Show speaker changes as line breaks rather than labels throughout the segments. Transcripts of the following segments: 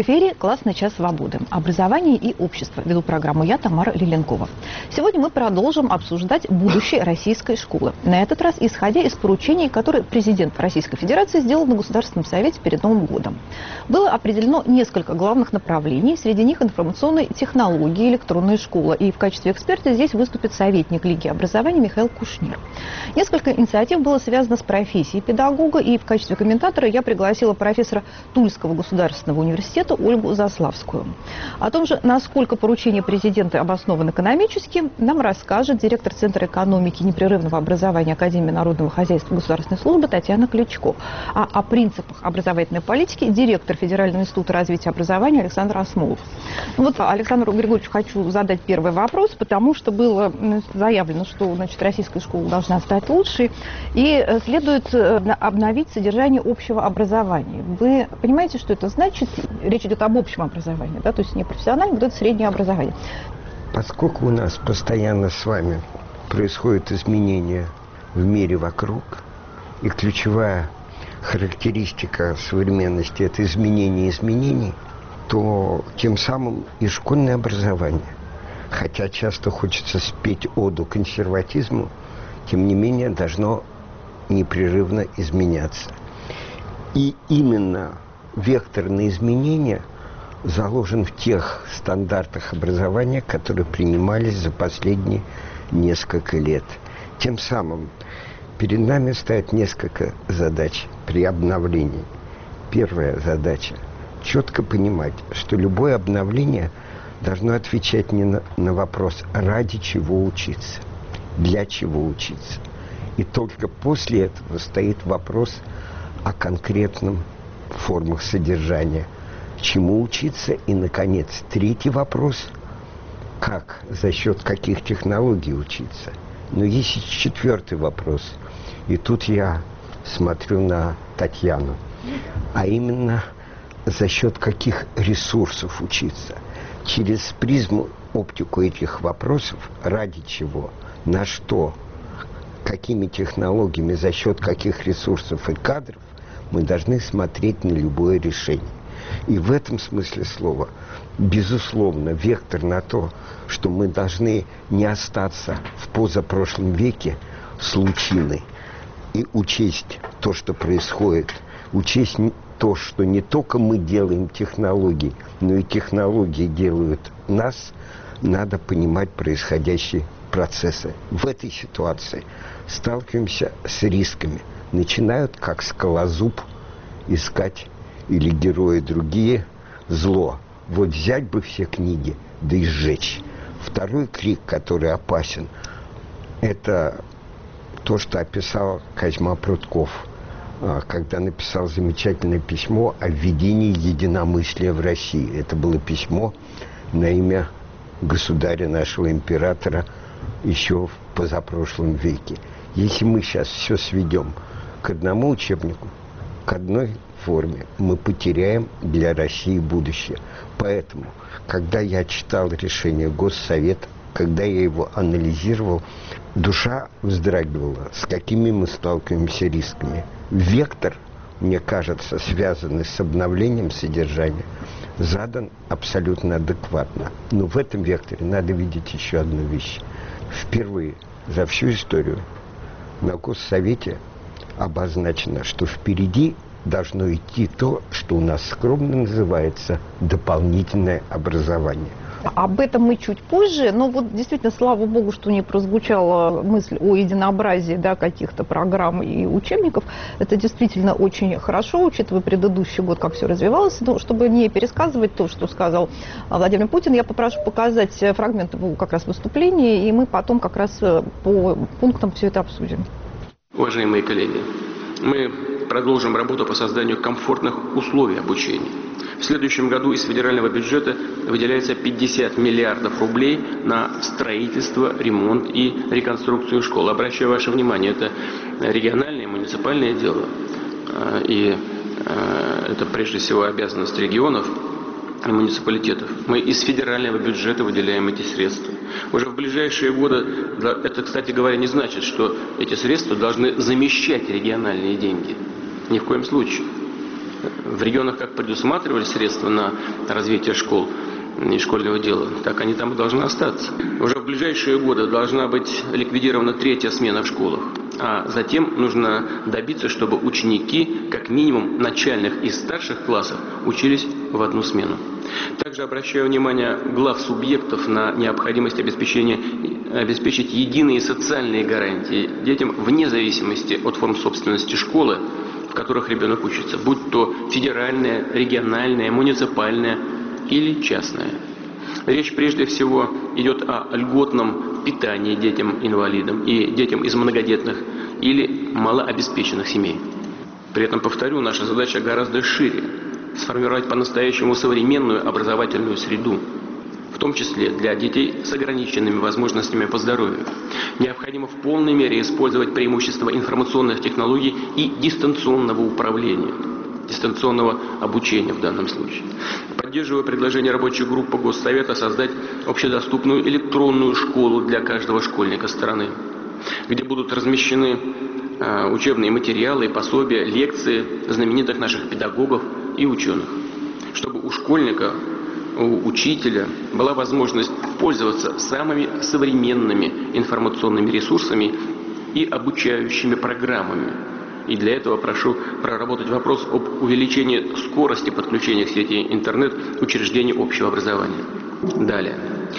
эфире «Классный час свободы. Образование и общество». Веду программу я, Тамара Лиленкова. Сегодня мы продолжим обсуждать будущее российской школы. На этот раз исходя из поручений, которые президент Российской Федерации сделал на Государственном совете перед Новым годом. Было определено несколько главных направлений. Среди них информационные технологии, электронная школа. И в качестве эксперта здесь выступит советник Лиги образования Михаил Кушнир. Несколько инициатив было связано с профессией педагога. И в качестве комментатора я пригласила профессора Тульского государственного университета Ольгу Заславскую. О том же, насколько поручения президента обоснованы экономически, нам расскажет директор Центра экономики и непрерывного образования Академии народного хозяйства и государственной службы Татьяна Кличко. А о принципах образовательной политики директор Федерального института развития образования Александр Осмолов. Вот, Александру Григорьевичу хочу задать первый вопрос, потому что было заявлено, что, значит, российская школа должна стать лучшей, и следует обновить содержание общего образования. Вы понимаете, что это значит? Речь идет об общем образовании, да, то есть не профессиональном, вот это среднее образование.
Поскольку у нас постоянно с вами происходят изменения в мире вокруг, и ключевая характеристика современности – это изменение изменений, то тем самым и школьное образование, хотя часто хочется спеть оду консерватизму, тем не менее должно непрерывно изменяться. И именно вектор на изменения заложен в тех стандартах образования, которые принимались за последние несколько лет. Тем самым перед нами стоят несколько задач при обновлении. Первая задача – четко понимать, что любое обновление должно отвечать не на вопрос, ради чего учиться, для чего учиться. И только после этого стоит вопрос о конкретном формах содержания, чему учиться. И, наконец, третий вопрос – как, за счет каких технологий учиться. Но есть и четвертый вопрос. И тут я смотрю на Татьяну. А именно, за счет каких ресурсов учиться. Через призму, оптику этих вопросов, ради чего, на что, какими технологиями, за счет каких ресурсов и кадров мы должны смотреть на любое решение. И в этом смысле слова, безусловно, вектор на то, что мы должны не остаться в позапрошлом веке с лучиной и учесть то, что происходит, учесть то, что не только мы делаем технологии, но и технологии делают нас, надо понимать происходящие процессы. В этой ситуации сталкиваемся с рисками. Начинают, как скалозуб, искать, или герои другие, зло. Вот взять бы все книги, да и сжечь. Второй крик, который опасен, это то, что описал Козьма Прутков, когда написал замечательное письмо о введении единомыслия в России. Это было письмо на имя государя нашего императора еще в позапрошлом веке. Если мы сейчас все сведем к одному учебнику, к одной форме, мы потеряем для России будущее. Поэтому, когда я читал решение Госсовета, когда я его анализировал, душа вздрагивала, с какими мы сталкиваемся рисками. Вектор, мне кажется, связанный с обновлением содержания, задан абсолютно адекватно. Но в этом векторе надо видеть еще одну вещь. Впервые за всю историю на Госсовете обозначено, что впереди должно идти то, что у нас скромно называется дополнительное образование.
Об этом мы чуть позже, но вот действительно, слава богу, что не прозвучала мысль о единообразии, да, каких-то программ и учебников. Это действительно очень хорошо, учитывая предыдущий год, как все развивалось. Но чтобы не пересказывать то, что сказал Владимир Путин, я попрошу показать фрагмент его как раз выступления, и мы потом как раз по пунктам все это обсудим.
Уважаемые коллеги, мы продолжим работу по созданию комфортных условий обучения. В следующем году из федерального бюджета выделяется 50 миллиардов рублей на строительство, ремонт и реконструкцию школ. Обращаю ваше внимание, это региональное и муниципальное дело. И это прежде всего обязанность регионов и муниципалитетов. Мы из федерального бюджета выделяем эти средства. Уже в ближайшие годы, это, кстати говоря, не значит, что эти средства должны замещать региональные деньги. Ни в коем случае. в регионах как предусматривали средства на развитие школ и школьного дела, так они там и должны остаться. Уже в ближайшие годы должна быть ликвидирована 3-я смена в школах. А затем нужно добиться, чтобы ученики, как минимум начальных и старших классов, учились в одну смену. Также обращаю внимание глав субъектов на необходимость обеспечить единые социальные гарантии детям вне зависимости от форм собственности школы, в которых ребенок учится, будь то федеральная, региональная, муниципальная или частная. Речь прежде всего идет о льготном питании детям-инвалидам и детям из многодетных или малообеспеченных семей. При этом, повторю, наша задача гораздо шире – сформировать по-настоящему современную образовательную среду, в том числе для детей с ограниченными возможностями по здоровью. Необходимо в полной мере использовать преимущества информационных технологий и дистанционного управления, дистанционного обучения в данном случае. Поддерживаю предложение рабочей группы Госсовета создать общедоступную электронную школу для каждого школьника страны, где будут размещены учебные материалы, пособия, лекции знаменитых наших педагогов и ученых, чтобы у школьника, у учителя была возможность пользоваться самыми современными информационными ресурсами и обучающими программами. И для этого прошу проработать вопрос об увеличении скорости подключения к сети интернет учреждений общего образования. Далее.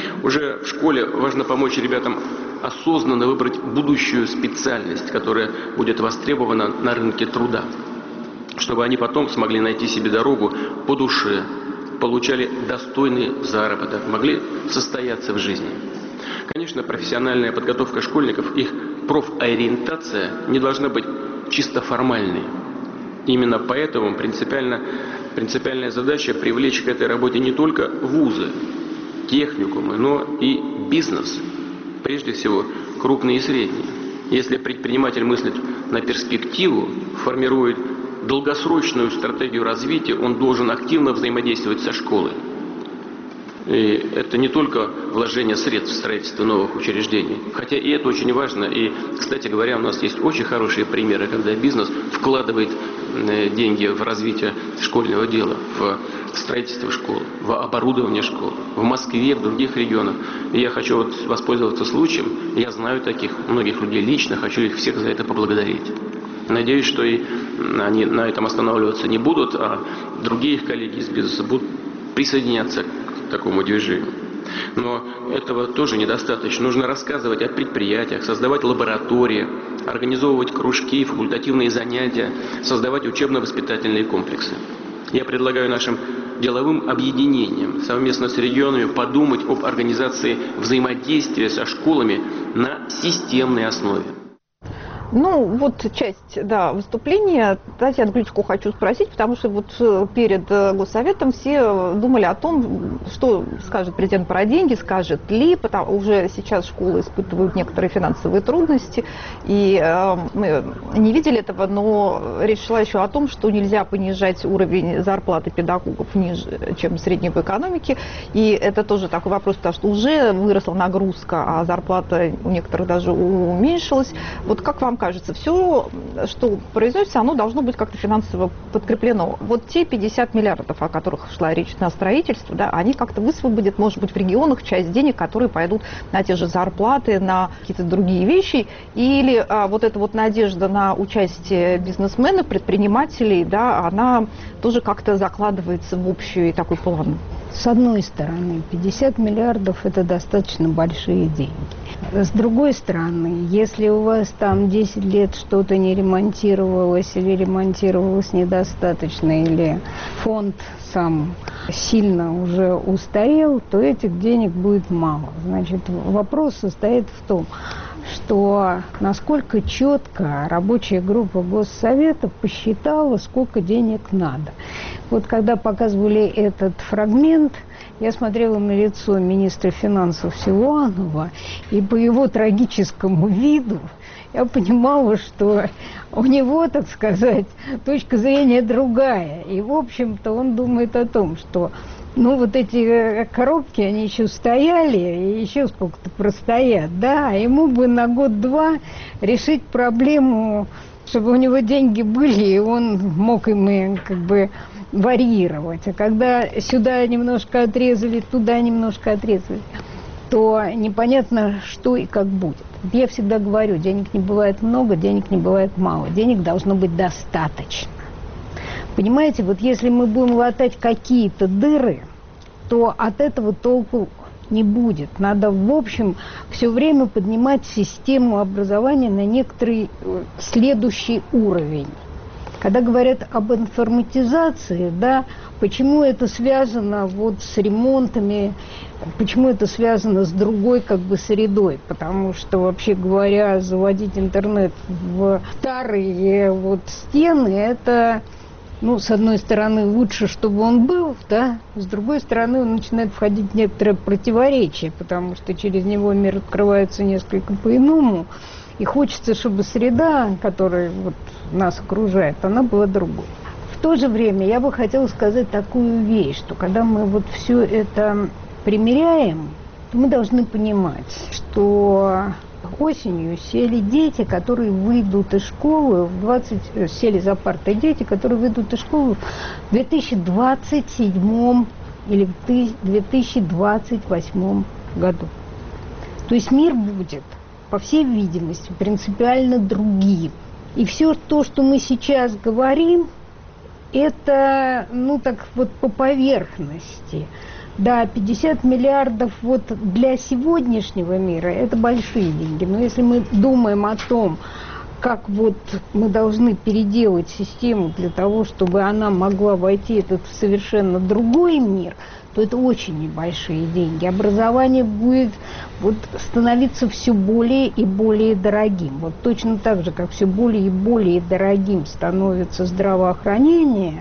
Уже в школе важно помочь ребятам осознанно выбрать будущую специальность, которая будет востребована на рынке труда, чтобы они потом смогли найти себе дорогу по душе, получали достойный заработок, могли состояться в жизни. Конечно, профессиональная подготовка школьников, их профориентация не должна быть чисто формальной. Именно поэтому принципиальная задача привлечь к этой работе не только вузы, техникумы, но и бизнес. Прежде всего, крупные и средние. Если предприниматель мыслит на перспективу, формирует долгосрочную стратегию развития, он должен активно взаимодействовать со школой. И это не только вложение средств в строительство новых учреждений, хотя и это очень важно. И, кстати говоря, у нас есть очень хорошие примеры, когда бизнес вкладывает деньги в развитие школьного дела, в строительство школ, в оборудование школ, в Москве, в других регионах. И я хочу воспользоваться случаем, я знаю таких многих людей лично, хочу их всех за это поблагодарить. Надеюсь, что и они на этом останавливаться не будут, а другие их коллеги из бизнеса будут присоединяться к такому движению. Но этого тоже недостаточно. Нужно рассказывать о предприятиях, создавать лаборатории, организовывать кружки, факультативные занятия, создавать учебно-воспитательные комплексы. Я предлагаю нашим деловым объединениям совместно с регионами подумать об организации взаимодействия со школами на системной основе.
Ну, вот часть, да, выступления. Татьяну Ключко хочу спросить, потому что вот перед Госсоветом все думали о том, что скажет президент про деньги, скажет ли, потому уже сейчас школы испытывают некоторые финансовые трудности, и мы не видели этого, но речь шла еще о том, что нельзя понижать уровень зарплаты педагогов ниже, чем средний в экономике, и это тоже такой вопрос, потому что уже выросла нагрузка, а зарплата у некоторых даже уменьшилась. Вот как вам кажется, все, что производится, оно должно быть как-то финансово подкреплено. Вот те 50 миллиардов, о которых шла речь на строительство, да, они как-то высвободят, может быть, в регионах часть денег, которые пойдут на те же зарплаты, на какие-то другие вещи, или вот эта вот надежда на участие бизнесменов, предпринимателей, да, она тоже как-то закладывается в общий такой план.
С одной стороны, 50 миллиардов – это достаточно большие деньги. С другой стороны, если у вас там 10 лет что-то не ремонтировалось или ремонтировалось недостаточно, или фонд сам сильно уже устарел, то этих денег будет мало. Значит, вопрос состоит в том, что насколько четко рабочая группа Госсовета посчитала, сколько денег надо. Вот когда показывали этот фрагмент, я смотрела на лицо министра финансов Силуанова, и по его трагическому виду я понимала, что у него, так сказать, точка зрения другая. И, в общем-то, он думает о том, что вот эти коробки, они еще стояли, и еще сколько-то простоят, да, ему бы на год-два решить проблему чтобы у него деньги были, и он мог ими как бы варьировать. А когда сюда немножко отрезали, туда немножко отрезали, то непонятно, что и как будет. Я всегда говорю, денег не бывает много, денег не бывает мало. Денег должно быть достаточно. Понимаете, вот если мы будем латать какие-то дыры, то от этого толку не будет. Надо, в общем, все время поднимать систему образования на некоторый следующий уровень. Когда говорят об информатизации, да, почему это связано вот с ремонтами, почему это связано с другой как бы средой? Потому что, вообще говоря, заводить интернет в старые вот стены, это, ну, с одной стороны, лучше, чтобы он был, да, с другой стороны, он начинает входить в некоторое противоречие, потому что через него мир открывается несколько по-иному. И хочется, чтобы среда, которая вот нас окружает, она была другой. В то же время я бы хотела сказать такую вещь, что когда мы вот все это примеряем, то мы должны понимать, что осенью сели дети, которые выйдут из школы, сели за партой дети, которые выйдут из школы в 2027 или в 2028 году. То есть мир будет, по всей видимости, принципиально другим. И все то, что мы сейчас говорим, это, ну, так вот по поверхности. Да, 50 миллиардов вот для сегодняшнего мира – это большие деньги. Но если мы думаем о том, как вот мы должны переделать систему для того, чтобы она могла войти в совершенно другой мир, то это очень небольшие деньги. Образование будет вот становиться все более и более дорогим. Вот точно так же, как все более и более дорогим становится здравоохранение,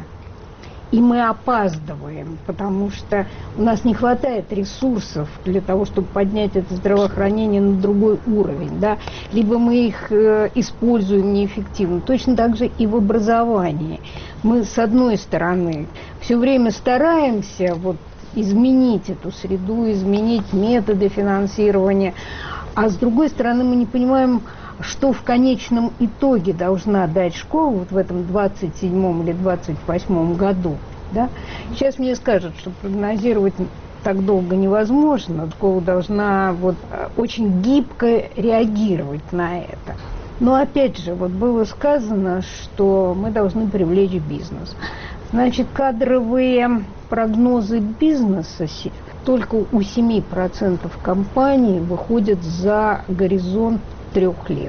и мы опаздываем, потому что у нас не хватает ресурсов для того, чтобы поднять это здравоохранение на другой уровень, да? Либо мы их используем неэффективно. Точно так же и в образовании. Мы, с одной стороны, все время стараемся вот изменить эту среду, изменить методы финансирования, а с другой стороны мы не понимаем, что в конечном итоге должна дать школа вот в этом 27-м или 28-м году. Да? Сейчас мне скажут, что прогнозировать так долго невозможно. Школа должна вот очень гибко реагировать на это. Но опять же, вот было сказано, что мы должны привлечь бизнес. Значит, кадровые прогнозы бизнеса только у 7% компаний выходят за горизонт 3 лет.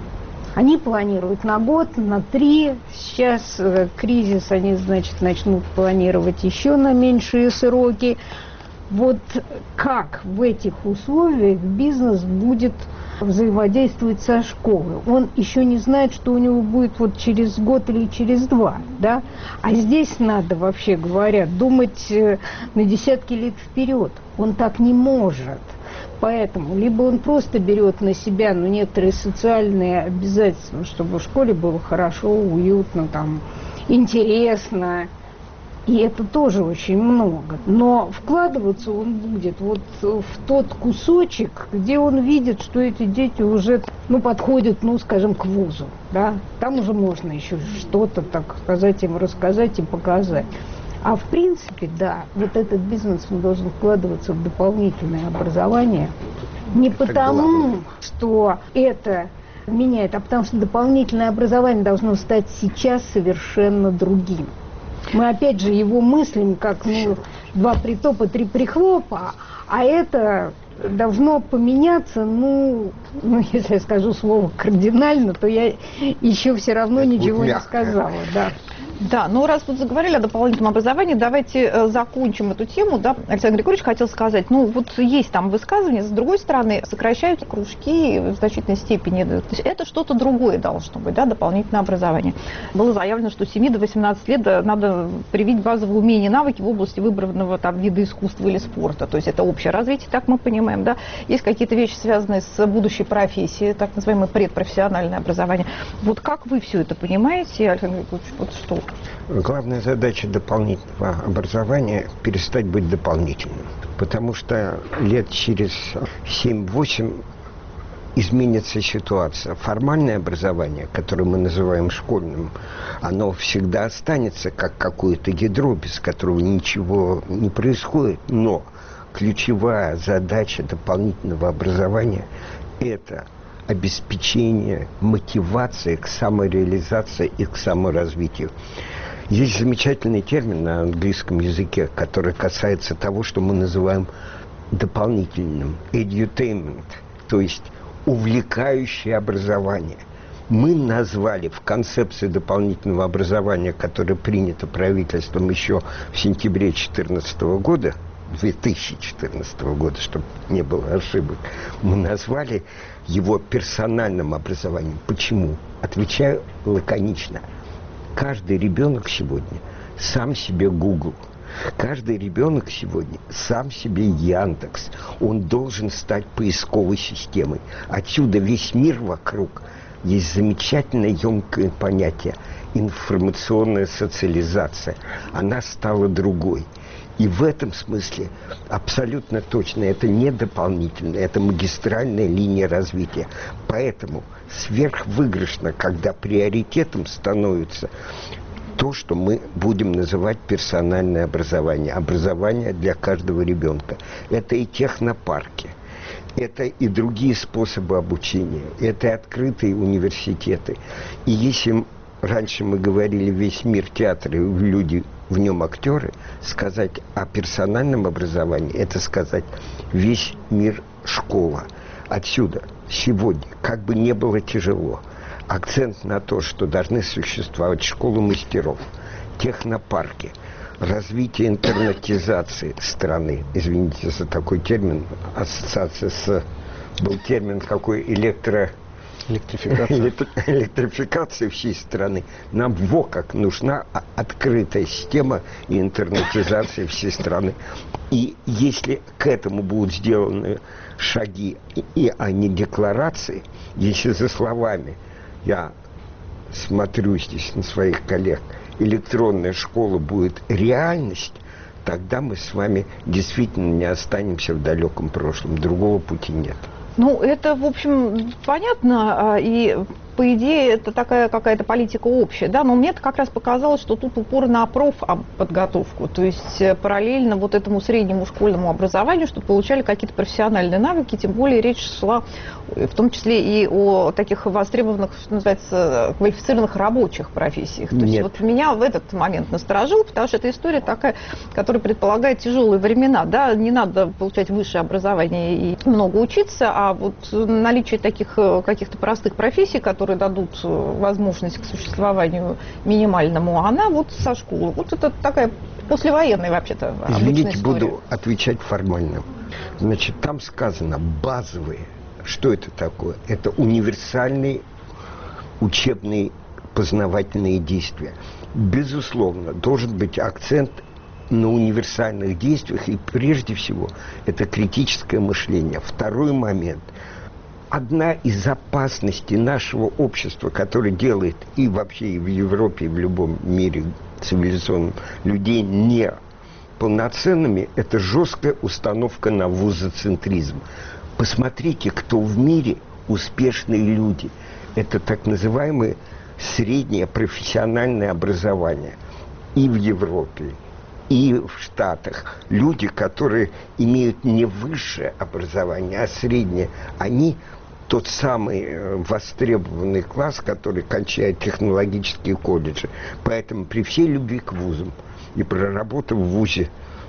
Они планируют на год, на 3. Сейчас кризис, они, значит, начнут планировать еще на меньшие сроки. Вот как в этих условиях бизнес будет взаимодействовать со школой? Он еще не знает, что у него будет вот через год или через 2, да? А здесь надо, вообще говоря, думать на десятки лет вперед. Он так не может. Поэтому либо он просто берет на себя, ну, некоторые социальные обязательства, чтобы в школе было хорошо, уютно, там, интересно. И это тоже очень много. Но вкладываться он будет вот в тот кусочек, где он видит, что эти дети уже, ну, подходят, ну, скажем, к вузу. Да? Там уже можно еще что-то, так сказать, им рассказать и показать. А в принципе, да, вот этот бизнес он должен вкладываться в дополнительное образование. Не потому, что это меняет, а потому что дополнительное образование должно стать сейчас совершенно другим. Мы опять же его мыслим как, ну, 2 притопа, 3 прихлопа, а это должно поменяться, ну, если я скажу слово кардинально, то я еще все равно ничего не сказала. Да.
Да, ну раз вот заговорили о дополнительном образовании, давайте закончим эту тему. Да? Александр Григорьевич хотел сказать, ну вот есть там высказывания, с другой стороны сокращаются кружки в значительной степени. То есть это что-то другое должно быть, да, дополнительное образование. Было заявлено, что с 7 до 18 лет надо привить базовые умения и навыки в области выбранного там вида искусства или спорта. То есть это общее развитие, так мы понимаем. Да? Есть какие-то вещи, связанные с будущей профессией, так называемое предпрофессиональное образование. Вот как вы все это понимаете, Александр Григорьевич, вот что?
Главная задача дополнительного образования – перестать быть дополнительным. Потому что лет через 7-8 изменится ситуация. Формальное образование, которое мы называем школьным, оно всегда останется как какое-то ядро, без которого ничего не происходит. Но ключевая задача дополнительного образования – это обеспечение мотивации к самореализации и к саморазвитию. Есть замечательный термин на английском языке, который касается того, что мы называем дополнительным – edutainment, то есть увлекающее образование. Мы назвали в концепции дополнительного образования, которое принято правительством еще в сентябре 2014 года, чтобы не было ошибок, мы назвали его персональным образованием. Почему? Отвечаю лаконично. Каждый ребенок сегодня сам себе Google. Каждый ребенок сегодня сам себе Яндекс. Он должен стать поисковой системой. Отсюда весь мир вокруг. Есть замечательное емкое понятие – информационная социализация. Она стала другой. И в этом смысле абсолютно точно это не дополнительно, это магистральная линия развития. Поэтому сверхвыигрышно, когда приоритетом становится то, что мы будем называть персональное образование. Образование для каждого ребенка. Это и технопарки, это и другие способы обучения, это и открытые университеты. И если раньше мы говорили весь мир театра, и люди в нем актеры, сказать о персональном образовании, это сказать весь мир школа. Отсюда сегодня, как бы не было тяжело, акцент на то, что должны существовать школы мастеров, технопарки, развитие интернетизации страны. Извините за такой термин, ассоциация с... Был термин какой электрификация всей страны. Нам как нужна открытая система и интернетизация всей страны. И если к этому будут сделаны шаги, а не декларации, если за словами, я смотрю здесь на своих коллег, электронная школа будет реальность, тогда мы с вами действительно не останемся в далеком прошлом. Другого пути нет.
Ну, это, в общем, понятно, и по идее это такая какая-то политика общая, да, но мне как раз показалось, что тут упор на профподготовку, то есть параллельно вот этому среднему школьному образованию, чтобы получали какие-то профессиональные навыки, тем более речь шла в том числе и о таких востребованных, что называется, квалифицированных рабочих профессиях. То есть вот меня в этот момент насторожило, потому что эта история такая, которая предполагает тяжелые времена, да, не надо получать высшее образование и много учиться, а вот наличие таких каких-то простых профессий, которые дадут возможность к существованию минимальному, она вот со школы. Вот это такая послевоенная вообще-то обычная история.
Извините, буду отвечать формально. Значит, там сказано базовые. Что это такое? Это универсальные учебные познавательные действия. Безусловно, должен быть акцент на универсальных действиях, и прежде всего это критическое мышление. Второй момент. Одна из опасностей нашего общества, которое делает и вообще и в Европе, и в любом мире цивилизованном людей неполноценными, это жесткая установка на вузоцентризм. Посмотрите, кто в мире успешные люди. Это так называемое среднее профессиональное образование. И в Европе, и в Штатах. Люди, которые имеют не высшее образование, а среднее, они тот самый востребованный класс, который кончает технологические колледжи. Поэтому при всей любви к вузам и проработав в вузе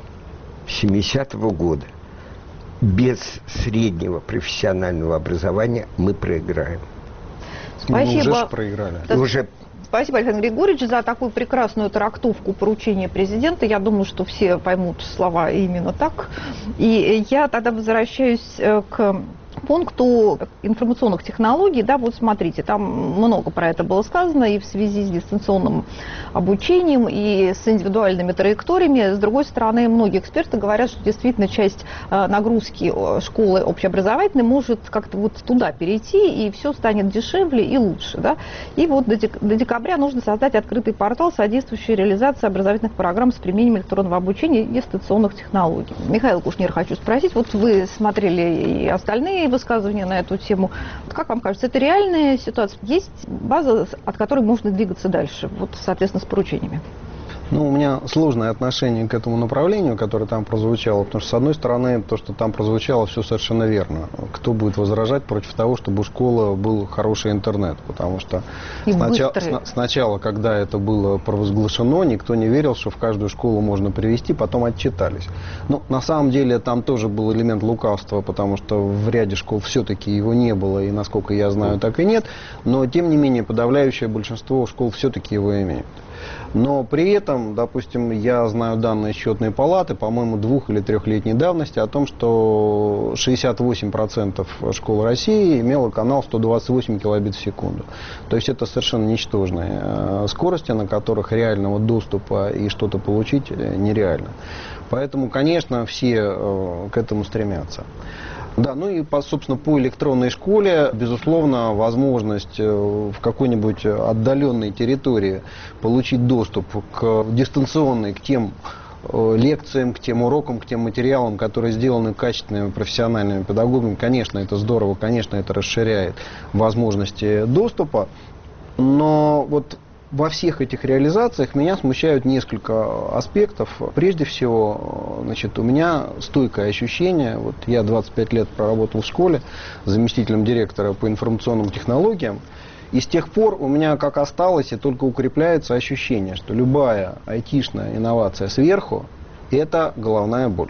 70-го года, без среднего профессионального образования мы проиграем.
Спасибо.
Мы уже проиграли.
Спасибо, Александр Григорьевич, за такую прекрасную трактовку поручения президента. Я думаю, что все поймут слова именно так. И я тогда возвращаюсь к пункту информационных технологий. Да, вот смотрите, там много про это было сказано и в связи с дистанционным обучением, и с индивидуальными траекториями. С другой стороны, многие эксперты говорят, что действительно часть нагрузки школы общеобразовательной может как-то вот туда перейти, и все станет дешевле и лучше. Да? И вот до декабря нужно создать открытый портал, содействующий реализации образовательных программ с применением электронного обучения и дистанционных технологий. Михаил Кушнир, хочу спросить, вот вы смотрели и остальные разные высказывания на эту тему. Как вам кажется, это реальная ситуация? Есть база, от которой можно двигаться дальше, вот, соответственно, с поручениями?
Ну, у меня сложное отношение к этому направлению, которое там прозвучало, потому что, с одной стороны, то, что там прозвучало, все совершенно верно. Кто будет возражать против того, чтобы у школы был хороший интернет? Потому что сначала, когда это было провозглашено, никто не верил, что в каждую школу можно привести, потом отчитались. Ну, на самом деле, там тоже был элемент лукавства, потому что в ряде школ все-таки его не было, и, насколько я знаю, так и нет. Но, тем не менее, подавляющее большинство школ все-таки его имеют. Но при этом, допустим, я знаю данные счетной палаты, по-моему, 2- или 3-летней давности, о том, что 68% школ России имело канал 128 килобит в секунду. То есть это совершенно ничтожные скорости, на которых реального доступа и что-то получить нереально. Поэтому, конечно, все к этому стремятся. Да, ну и, собственно, по электронной школе, безусловно, возможность в какой-нибудь отдаленной территории получить доступ к дистанционной, к тем лекциям, к тем урокам, к тем материалам, которые сделаны качественными профессиональными педагогами, конечно, это здорово, конечно, это расширяет возможности доступа, но вот во всех этих реализациях меня смущают несколько аспектов. Прежде всего, значит, у меня стойкое ощущение, вот я 25 лет проработал в школе заместителем директора по информационным технологиям, и с тех пор у меня как осталось и только укрепляется ощущение, что любая айтишная инновация сверху – это головная боль.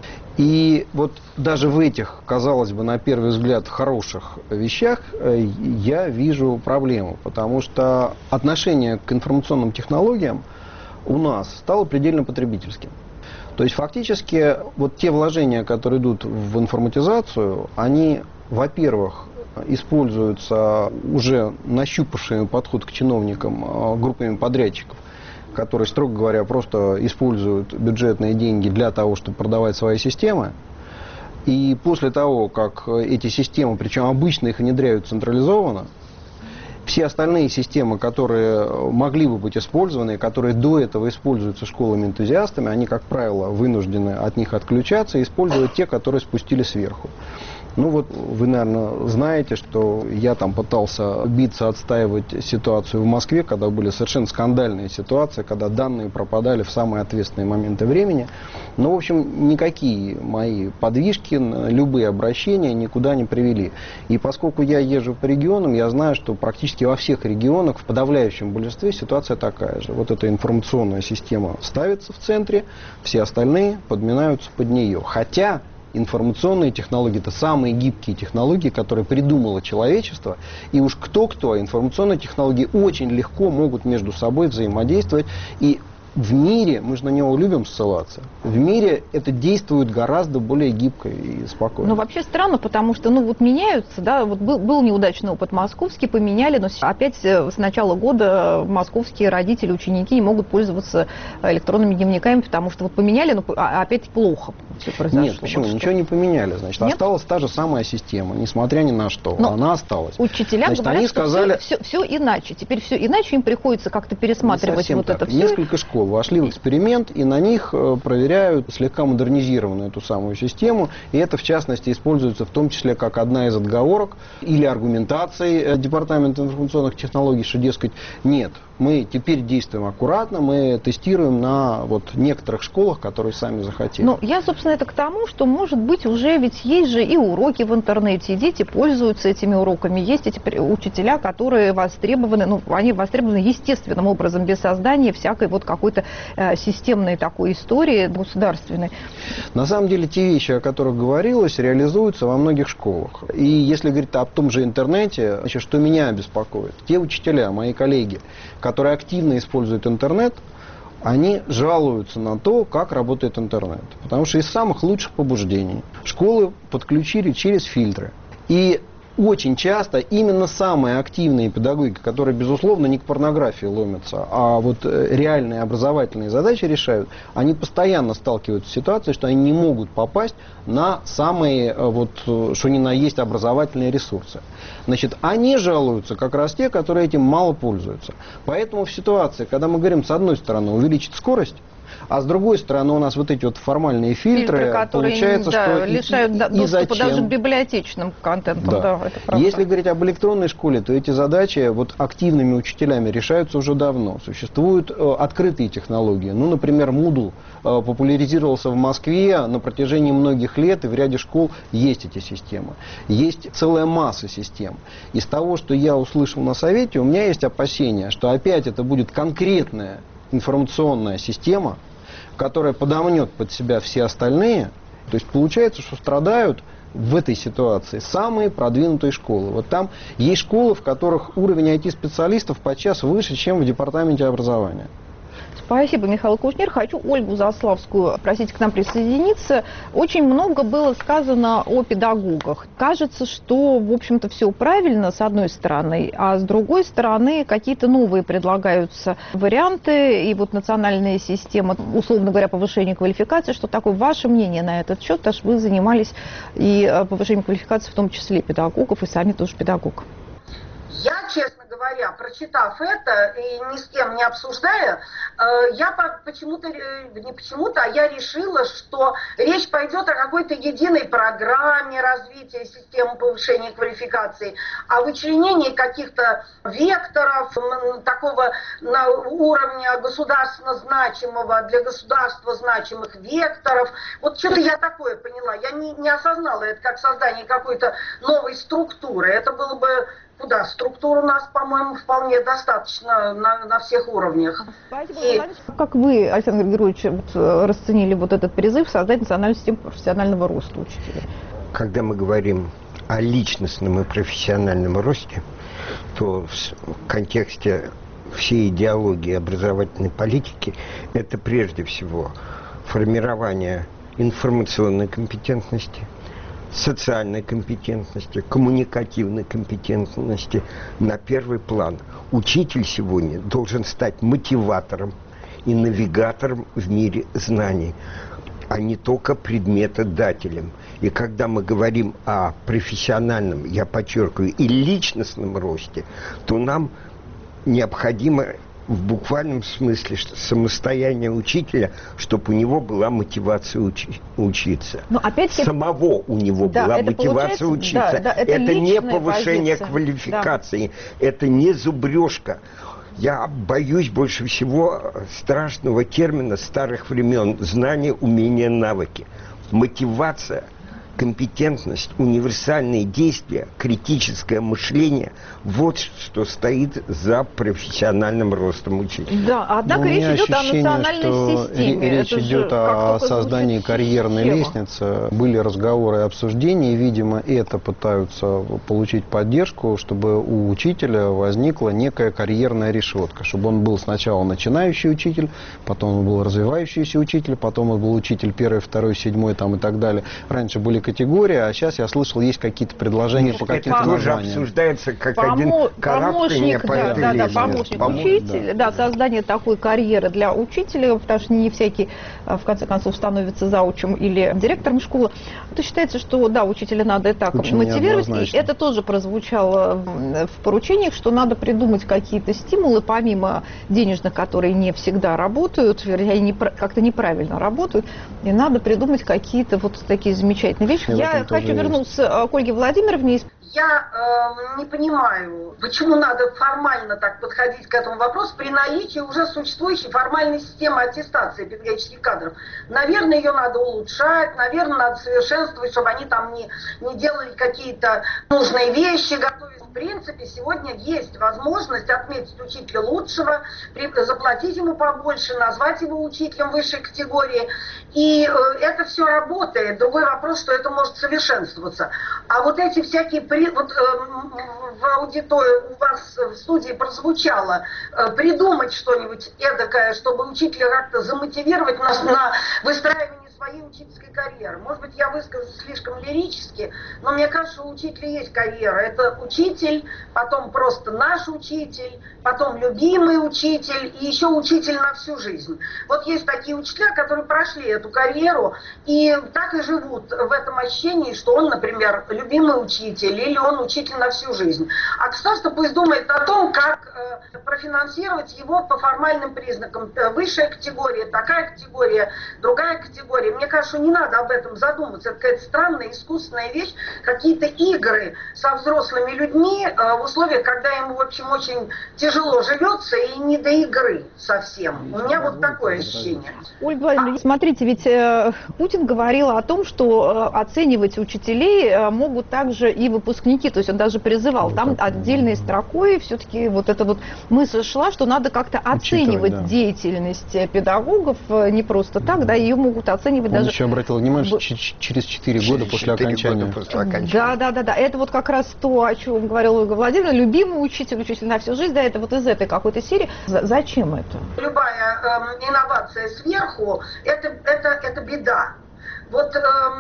И вот даже в этих, казалось бы, на первый взгляд, хороших вещах я вижу проблему, потому что отношение к информационным технологиям у нас стало предельно потребительским. То есть фактически вот те вложения, которые идут в информатизацию, они, во-первых, используются уже нащупавшими подход к чиновникам группами подрядчиков, которые, строго говоря, просто используют бюджетные деньги для того, чтобы продавать свои системы. И после того, как эти системы, причем обычно их внедряют централизованно, все остальные системы, которые могли бы быть использованы, которые до этого используются школами-энтузиастами, они, как правило, вынуждены от них отключаться и использовать те, которые спустили сверху. Ну вот вы, наверное, знаете, что я там пытался биться, отстаивать ситуацию в Москве, когда были совершенно скандальные ситуации, когда данные пропадали в самые ответственные моменты времени. Но, в общем, никакие мои подвижки, любые обращения никуда не привели. И поскольку я езжу по регионам, я знаю, что практически во всех регионах, в подавляющем большинстве, ситуация такая же. Вот эта информационная система ставится в центре, все остальные подминаются под нее. Хотя информационные технологии – это самые гибкие технологии, которые придумало человечество. И уж кто-кто, а информационные технологии очень легко могут между собой взаимодействовать. И в мире, мы же на него любим ссылаться, в мире это действует гораздо более гибко и спокойно.
Ну, вообще странно, потому что, ну, вот меняются, да, вот был неудачный опыт московский, поменяли, но опять с начала года московские родители, ученики не могут пользоваться электронными дневниками, потому что вот поменяли, но опять плохо все произошло.
Нет, почему? Ничего не поменяли, значит, нет? Осталась та же самая система, несмотря ни на что, но она осталась.
Учителя, значит, говорят, они сказали, что все иначе, теперь все иначе, им приходится как-то пересматривать вот это все.
Несколько школ вошли в эксперимент, и на них проверяют слегка модернизированную эту самую систему, и это, в частности, используется в том числе как одна из отговорок или аргументаций Департамента информационных технологий, что, дескать, нет, мы теперь действуем аккуратно, мы тестируем на вот некоторых школах, которые сами захотели.
Ну, я, собственно, это к тому, что, может быть, уже ведь есть же и уроки в интернете, и дети пользуются этими уроками, есть эти учителя, которые востребованы, ну, они востребованы естественным образом, без создания всякой вот какой-то системной такой истории государственной.
На самом деле, те вещи, о которых говорилось, реализуются во многих школах. И если говорить о том же интернете, значит, что меня беспокоит, те учителя, мои коллеги, которые активно используют интернет, они жалуются на то, как работает интернет. Потому что из самых лучших побуждений школы подключили через фильтры. И очень часто именно самые активные педагоги, которые, безусловно, не к порнографии ломятся, а вот реальные образовательные задачи решают, они постоянно сталкиваются с ситуацией, что они не могут попасть на самые, вот, что ни на есть, образовательные ресурсы. Значит, они жалуются как раз те, которые этим мало пользуются. Поэтому в ситуации, когда мы говорим, с одной стороны, увеличить скорость, А с другой стороны, у нас вот эти вот формальные фильтры
которые,
получается, что
лишают доступа
зачем?
даже к библиотечным контентам.
Да.
Да, это правда.
Если говорить об электронной школе, то эти задачи вот активными учителями решаются уже давно. Существуют открытые технологии. Ну, например, Moodle популяризировался в Москве на протяжении многих лет, и в ряде школ есть эти системы. Есть целая масса систем. Из того, что я услышал на совете, у меня есть опасения, что опять это будет конкретная информационная система, которая подомнет под себя все остальные. То есть получается, что страдают в этой ситуации самые продвинутые школы. Вот там есть школы, в которых уровень IT-специалистов подчас выше, чем в департаменте образования.
Спасибо, Михаил Кушнир. Хочу Ольгу Заславскую просить к нам присоединиться. Очень много было сказано о педагогах. Кажется, что, в общем-то, все правильно, с одной стороны, а с другой стороны, какие-то новые предлагаются варианты, и вот национальная система, условно говоря, повышения квалификации. Что такое ваше мнение на этот счет? Потому что вы занимались и повышением квалификации, в том числе и сами тоже педагог.
Я, честно говоря, прочитав это и ни с кем не обсуждая, я я решила, что речь пойдет о какой-то единой программе развития системы повышения квалификации, о вычленении каких-то векторов такого на уровне государственно значимого, для государства значимых векторов. Вот что-то я такое поняла. Я не осознала это как создание какой-то новой структуры. Это было бы... Да, структур у нас, по-моему, вполне достаточно на всех уровнях.
Спасибо. Как вы, Александр Григорьевич, расценили вот этот призыв создать национальную систему профессионального роста учителей?
Когда мы говорим о личностном и профессиональном росте, то в контексте всей идеологии образовательной политики это прежде всего формирование информационной компетентности, социальной компетентности, коммуникативной компетентности на первый план. Учитель сегодня должен стать мотиватором и навигатором в мире знаний, а не только предметодателем. И когда мы говорим о профессиональном, я подчеркиваю, и личностном росте, то нам необходимо в буквальном смысле самостояние учителя, чтобы у него была мотивация учиться.
Но опять-таки...
Самого у него была мотивация учиться.
Да, это
не повышение квалификации, это не зубрежка. Я боюсь больше всего страшного термина старых времен: знания, умения, навыки. Мотивация, компетентность, универсальные действия, критическое мышление – вот что стоит за профессиональным ростом учителя.
Да, однако речь идет о национальной системе.
Речь идет о создании карьерной лестницы. Были разговоры и обсуждения, и, видимо, это пытаются получить поддержку, чтобы у учителя возникла некая карьерная решетка, чтобы он был сначала начинающий учитель, потом он был развивающийся учитель, потом он был учитель 1, 2, 7 там, и так далее. Раньше были категории, а сейчас я слышал, есть какие-то предложения по каким-то названиям.
Это тоже обсуждается как один
помощник, помощник учителя, да, создание такой карьеры для учителя, потому что не всякий, в конце концов, становится заучем или директором школы. То считается, что, да, учителя надо и так мотивировать, и это тоже прозвучало в поручениях, что надо придумать какие-то стимулы, помимо денежных, которые не всегда работают, вернее, как-то неправильно работают, и надо придумать какие-то вот такие замечательные вещи. Я хочу вернуться к Ольге Владимировне.
Я не понимаю, почему надо формально так подходить к этому вопросу при наличии уже существующей формальной системы аттестации педагогических кадров. Наверное, ее надо улучшать, наверное, надо совершенствовать, чтобы они там не делали какие-то нужные вещи, готовить. В принципе, сегодня есть возможность отметить учителя лучшего, заплатить ему побольше, назвать его учителем высшей категории. И это все работает. Другой вопрос, что это может совершенствоваться. А вот эти всякие... Вот в аудитории у вас в студии прозвучало придумать что-нибудь эдакое, чтобы учителя как-то замотивировать нас на выстраивание своей учительской карьеры. Может быть, я выскажусь слишком лирически, но мне кажется, что у учителя есть карьера. Это учитель, потом просто наш учитель, потом любимый учитель и еще учитель на всю жизнь. Вот есть такие учителя, которые прошли эту карьеру и так и живут в этом ощущении, что он, например, любимый учитель или он учитель на всю жизнь. А государство пусть думает о том, как профинансировать его по формальным признакам. Высшая категория, такая категория, другая категория. Мне кажется, не надо об этом задумываться. Это какая-то странная, искусственная вещь, какие-то игры со взрослыми людьми в условиях, когда ему, в общем, очень тяжело живется и не до игры совсем. У меня вот такое ощущение.
Ольга Владимировна, смотрите, ведь Путин говорил о том, что оценивать учителей могут также и выпускники, то есть он даже призывал, там отдельной строкой все-таки вот эта вот мысль шла, что надо как-то оценивать деятельность педагогов не просто так, да, ее могут оценивать
он
даже...
еще обратил внимание, что через 4 года после окончания.
Да. Это вот как раз то, о чем говорила Ольга Владимировна, любимый учитель на всю жизнь, да, это вот из этой какой-то серии. Зачем это?
Любая инновация сверху, это беда. Вот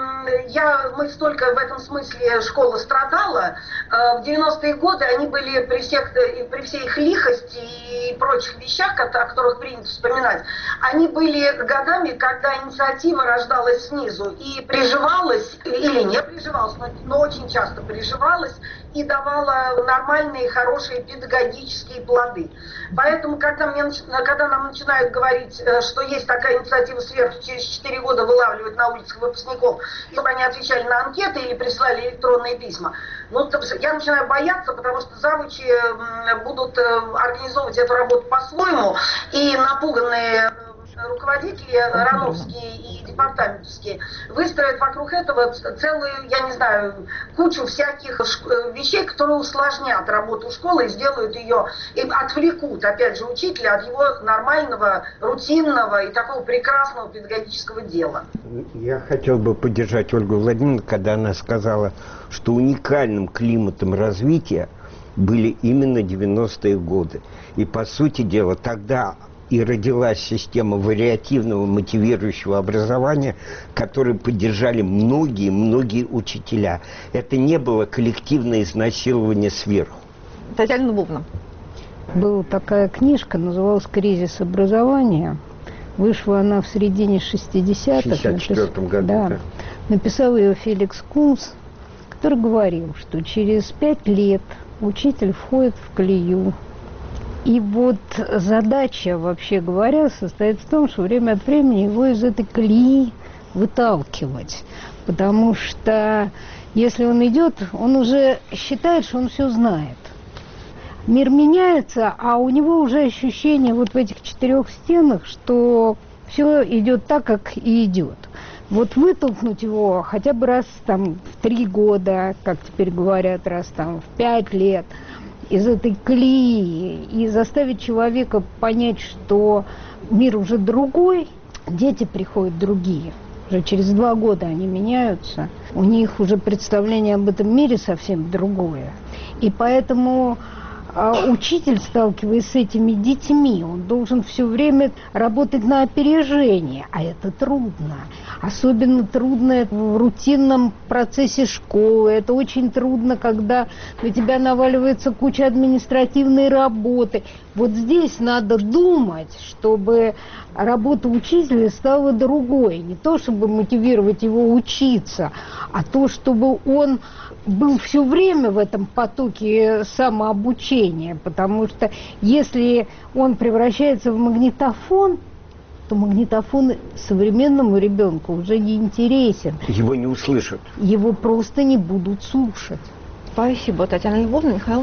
мы столько в этом смысле школа страдала. В 90-е годы они были при всей их лихости и прочих вещах, о которых принято вспоминать, они были годами, когда инициатива рождалась снизу и приживалась, или не приживалась, но очень часто приживалась и давала нормальные, хорошие педагогические плоды. Поэтому, когда нам начинают говорить, что есть такая инициатива сверху, через 4 года вылавливать на улицах выпускников, чтобы они отвечали на анкеты или присылали электронные письма, я начинаю бояться, потому что завучи будут организовывать эту работу по-своему, и напуганные руководители рановские и департаментские выстроят вокруг этого целую, я не знаю, кучу всяких вещей, которые усложнят работу школы и сделают ее, и отвлекут, опять же, учителя от его нормального, рутинного и такого прекрасного педагогического дела.
Я хотел бы поддержать Ольгу Владимировну, когда она сказала, что уникальным климатом развития были именно 90-е годы. И, по сути дела, тогда и родилась система вариативного мотивирующего образования, которую поддержали многие учителя. Это не было коллективное изнасилование сверху.
Татьяна Львовна.
Была такая книжка, называлась «Кризис образования». Вышла она в середине 60-х.
В 1964 году.
Да. Написал ее Феликс Кунц, который говорил, что через 5 лет учитель входит в колею. И вот задача, вообще говоря, состоит в том, что время от времени его из этой колеи выталкивать. Потому что если он идет, он уже считает, что он все знает. Мир меняется, а у него уже ощущение вот в этих 4 стенах, что все идет так, как и идет. Вот вытолкнуть его хотя бы раз там в 3 года, как теперь говорят, раз там в 5 лет, из этой колеи, и заставить человека понять, что мир уже другой, дети приходят другие. Уже через 2 года они меняются, у них уже представление об этом мире совсем другое. И поэтому учитель, сталкиваясь с этими детьми, он должен все время работать на опережение, а это трудно. Особенно трудно это в рутинном процессе школы, это очень трудно, когда на тебя наваливается куча административной работы. Вот здесь надо думать, чтобы работа учителя стала другой. Не то, чтобы мотивировать его учиться, а то, чтобы он был все время в этом потоке самообучения. Потому что если он превращается в магнитофон, то магнитофон современному ребенку уже не интересен.
Его не услышат.
Его просто не будут слушать.
Спасибо, Татьяна Львовна. Михаил?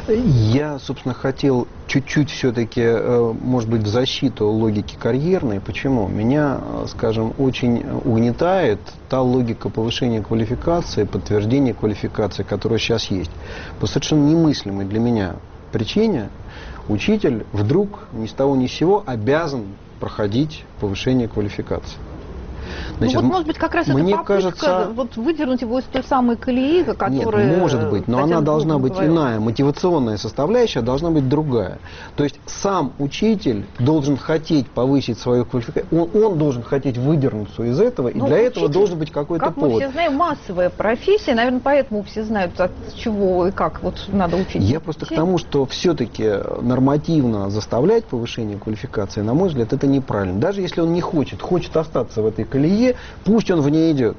Я, собственно, хотел чуть-чуть все-таки, может быть, в защиту логики карьерной. Почему? Меня, скажем, очень угнетает та логика повышения квалификации, подтверждения квалификации, которая сейчас есть. По совершенно немыслимой для меня причине учитель вдруг ни с того ни с сего обязан проходить повышение квалификации. Значит,
вот, может быть, как раз
мне
это попытка
кажется,
вот выдернуть его из той самой колеи, которая...
Нет, может быть, но она должна быть иная. Мотивационная составляющая должна быть другая. То есть сам учитель должен хотеть повысить свою квалификацию, он должен хотеть выдернуться из этого, и для этого должен быть какой-то повод.
Как мы все знаем, массовая профессия, наверное, поэтому все знают, от чего и как вот надо учить.
Я просто к тому, что все-таки нормативно заставлять повышение квалификации, на мой взгляд, это неправильно. Даже если он не хочет остаться в этой колее, пусть он в ней идет.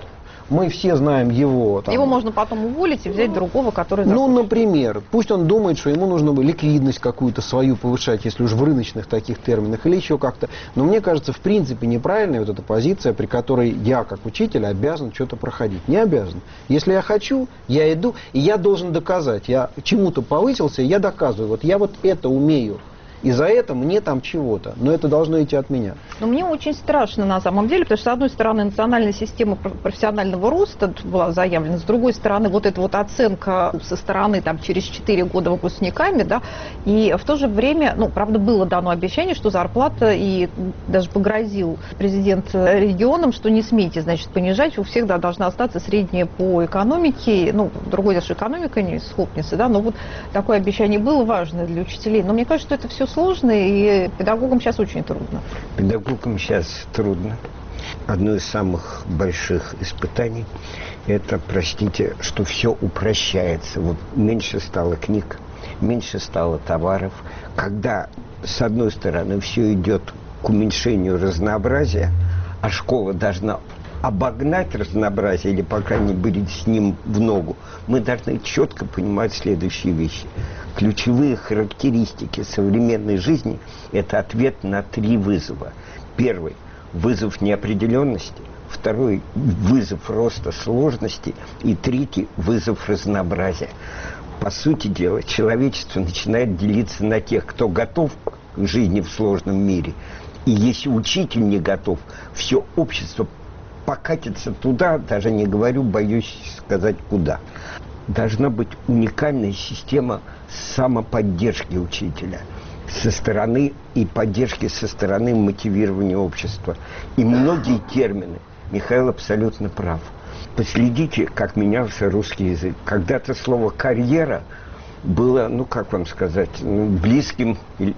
мы все знаем его. Там,
его можно потом уволить и взять другого, который
ну,
закончит.
например, пусть он думает, что ему нужно бы ликвидность какую-то свою повышать, если уж в рыночных таких терминах, или еще как-то. Но мне кажется, в принципе, неправильная вот эта позиция, при которой я, как учитель, обязан что-то проходить. Не обязан. Если я хочу, я иду, и я должен доказать. Я чему-то повысился, и я доказываю. Вот я вот это умею. И за это мне там чего-то. Но это должно идти от меня.
Но мне очень страшно на самом деле, потому что, с одной стороны, национальная система профессионального роста была заявлена, с другой стороны, вот эта вот оценка со стороны там, через 4 года выпускниками, да, и в то же время, ну, правда, было дано обещание, что зарплата, и даже погрозил президент регионам, что не смейте, значит, понижать, у всех должна остаться средняя по экономике, ну, другой даже экономика не схлопнется, да, но вот такое обещание было важно для учителей. Но мне кажется, что это все сложно, и педагогам сейчас очень трудно.
Педагогам сейчас трудно. Одно из самых больших испытаний – это, простите, что все упрощается. Вот меньше стало книг, меньше стало товаров. Когда, с одной стороны, все идет к уменьшению разнообразия, а школа должна обогнать разнообразие или, по крайней мере, с ним в ногу, мы должны четко понимать следующие вещи. Ключевые характеристики современной жизни – это ответ на 3 вызова. Первый – вызов неопределенности. Второй – вызов роста сложности. И третий – вызов разнообразия. По сути дела, человечество начинает делиться на тех, кто готов к жизни в сложном мире. И если учитель не готов, все общество покатится туда, даже не говорю, боюсь сказать куда. Должна быть уникальная система самоподдержки учителя со стороны и поддержки со стороны мотивирования общества. И многие термины, Михаил абсолютно прав. Последите, как менялся русский язык. Когда-то слово «карьера» было, ну как вам сказать, близким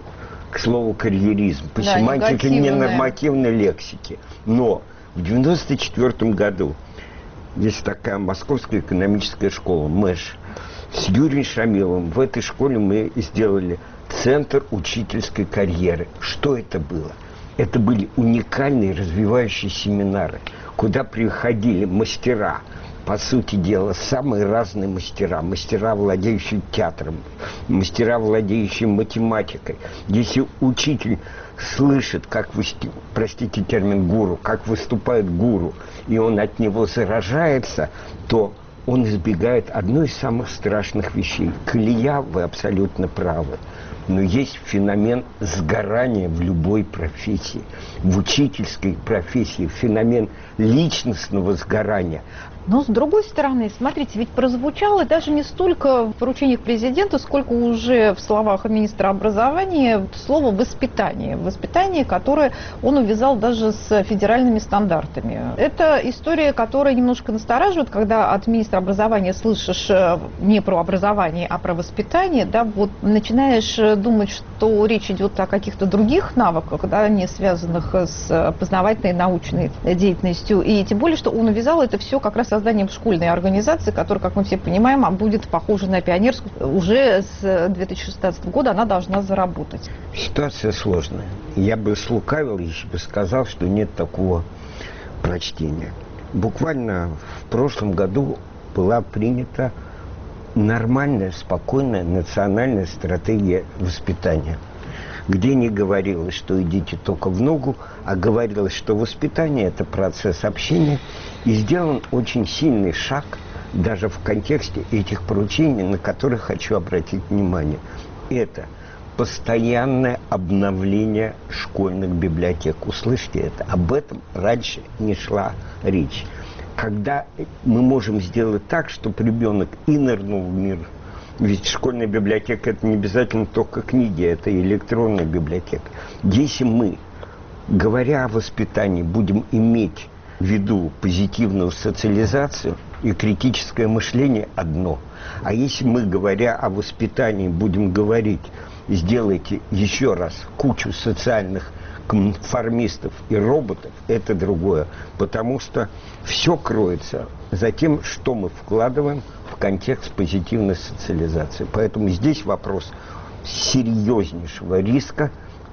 к слову «карьеризм» по семантике ненормативной лексики. Но в 1994 году есть такая Московская экономическая школа, МЭШ, с Юрием Шамиловым. В этой школе мы сделали центр учительской карьеры. Что это было? Это были уникальные развивающие семинары, куда приходили мастера, по сути дела, самые разные мастера. Мастера, владеющие театром, мастера, владеющие математикой. Если учитель слышит, как, простите термин гуру, как выступает гуру, и он от него заражается, то он избегает одной из самых страшных вещей. Колея, вы абсолютно правы. Но есть феномен сгорания в любой профессии. В учительской профессии феномен личностного сгорания.
Но с другой стороны, смотрите, ведь прозвучало даже не столько в поручениях президента, сколько уже в словах министра образования слово «воспитание». Воспитание, которое он увязал даже с федеральными стандартами. Это история, которая немножко настораживает, когда от министра образования слышишь не про образование, а про воспитание, да, вот начинаешь думать, что речь идет о каких-то других навыках, да, не связанных с познавательной научной деятельностью. И тем более, что он увязал это все как раз созданием школьной организации, которая, как мы все понимаем, будет похожа на пионерскую. Уже с 2016 года она должна заработать.
Ситуация сложная. Я бы слукавил, если бы сказал, что нет такого прочтения. Буквально в прошлом году была принята нормальная, спокойная национальная стратегия воспитания, где не говорилось, что идите только в ногу, а говорилось, что воспитание – это процесс общения. И сделан очень сильный шаг даже в контексте этих поручений, на которые хочу обратить внимание. Это постоянное обновление школьных библиотек. Услышьте это. Об этом раньше не шла речь. Когда мы можем сделать так, чтобы ребенок и нырнул в мир. Ведь школьная библиотека – это не обязательно только книги, это и электронная библиотека. Если мы, говоря о воспитании, будем иметь в виду позитивную социализацию и критическое мышление – одно. А если мы, говоря о воспитании, будем говорить, сделайте еще раз кучу социальных конформистов и роботов, это другое. Потому что все кроется за тем, что мы вкладываем в контекст позитивной социализации. Поэтому здесь вопрос серьезнейшего риска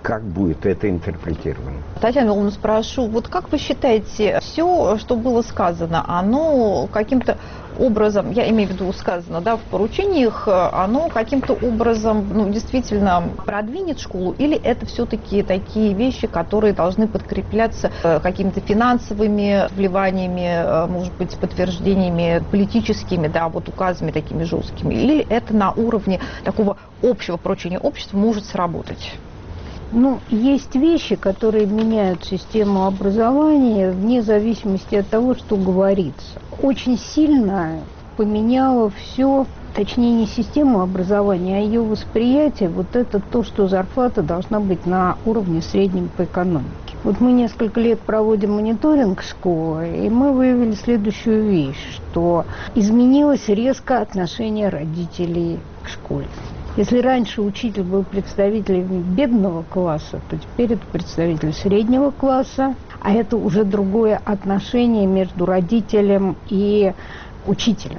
как будет это интерпретировано.
Татьяна Михайловна, спрошу, вот как вы считаете, все, что было сказано, оно каким-то образом, я имею в виду сказано, да, в поручениях, оно каким-то образом, ну, действительно продвинет школу, или это все-таки такие вещи, которые должны подкрепляться какими-то финансовыми вливаниями, может быть, подтверждениями политическими, да, вот указами такими жесткими, или это на уровне такого общего поручения общества может сработать?
Ну, есть вещи, которые меняют систему образования вне зависимости от того, что говорится. Очень сильно поменяло все, точнее не систему образования, а ее восприятие. Вот это то, что зарплата должна быть на уровне среднем по экономике. Вот мы несколько лет проводим мониторинг школы, и мы выявили следующую вещь, что изменилось резко отношение родителей к школе. Если раньше учитель был представителем бедного класса, то теперь это представитель среднего класса, а это уже другое отношение между родителем и учителем.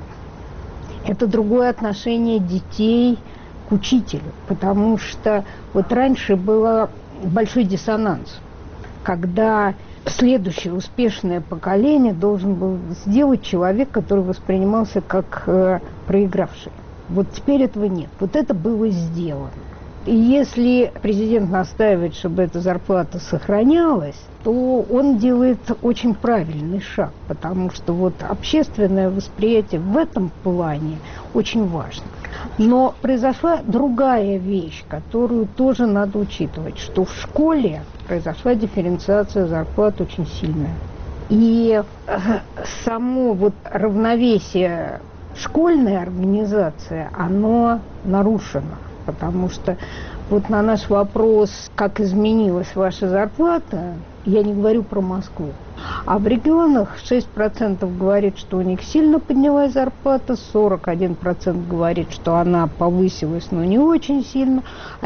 Это другое отношение детей к учителю, потому что вот раньше был большой диссонанс, когда следующее успешное поколение должен был сделать человек, который воспринимался как проигравший. Вот теперь этого нет. Вот это было сделано. И если президент настаивает, чтобы эта зарплата сохранялась, то он делает очень правильный шаг, потому что вот общественное восприятие в этом плане очень важно. Но произошла другая вещь, которую тоже надо учитывать, что в школе произошла дифференциация зарплат очень сильная. И само вот равновесие школьная организация, оно нарушено, потому что вот на наш вопрос, как изменилась ваша зарплата, я не говорю про Москву, а в регионах 6% говорит, что у них сильно поднялась зарплата, 41% говорит, что она повысилась, но не очень сильно, а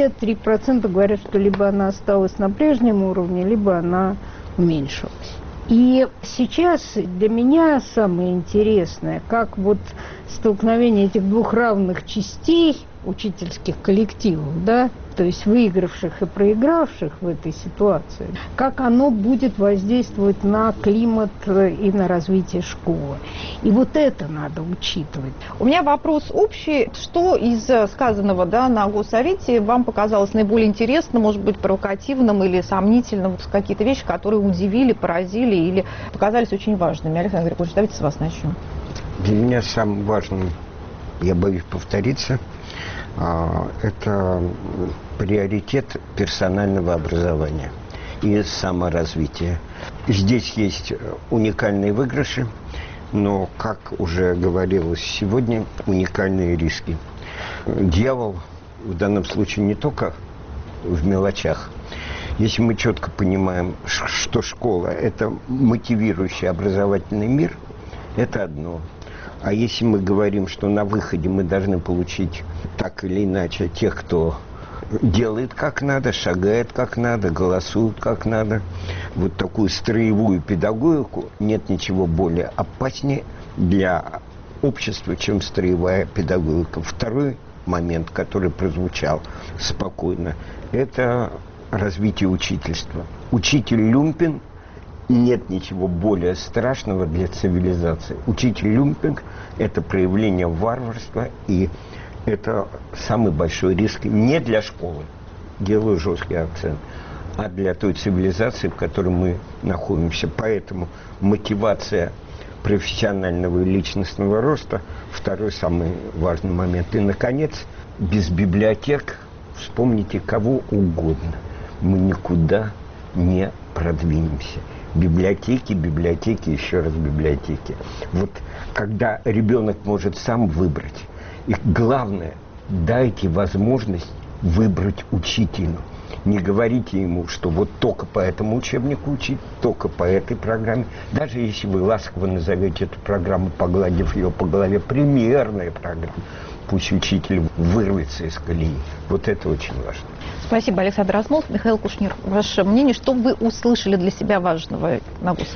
53% говорят, что либо она осталась на прежнем уровне, либо она уменьшилась. И сейчас для меня самое интересное, как вот столкновение этих двух равных частей учительских коллективов, да, то есть выигравших и проигравших в этой ситуации, как оно будет воздействовать на климат и на развитие школы. И вот это надо учитывать.
У меня вопрос общий. Что из сказанного, да, на Госсовете вам показалось наиболее интересным, может быть, провокативным или сомнительным? Какие-то вещи, которые удивили, поразили или показались очень важными? Александр Григорьевич, давайте с вас начнем.
Для меня самым важным, я боюсь повториться, это приоритет персонального образования и саморазвития. Здесь есть уникальные выигрыши, но, как уже говорилось сегодня, уникальные риски. Дьявол в данном случае не только в мелочах. Если мы четко понимаем, что школа – это мотивирующий образовательный мир, это одно. А если мы говорим, что на выходе мы должны получить так или иначе тех, кто делает как надо, шагает как надо, голосует как надо, вот такую строевую педагогику, нет ничего более опаснее для общества, чем строевая педагогика. Второй момент, который прозвучал спокойно, это развитие учительства. Учитель люмпен. Нет ничего более страшного для цивилизации. Учитель люмпинг – это проявление варварства, и это самый большой риск не для школы, делаю жесткий акцент, а для той цивилизации, в которой мы находимся. Поэтому мотивация профессионального и личностного роста – второй самый важный момент. И, наконец, без библиотек, вспомните кого угодно, мы никуда не продвинемся. Библиотеки, библиотеки, еще раз библиотеки. Вот когда ребенок может сам выбрать, и главное, дайте возможность выбрать учителю. Не говорите ему, что вот только по этому учебнику учить, только по этой программе. Даже если вы ласково назовете эту программу, погладив ее по голове, примерная программа, пусть учитель вырвется из колеи. Вот это очень важно.
Спасибо, Александр Асмолов. Михаил Кушнир, ваше мнение, что вы услышали для себя важного на Госсовете?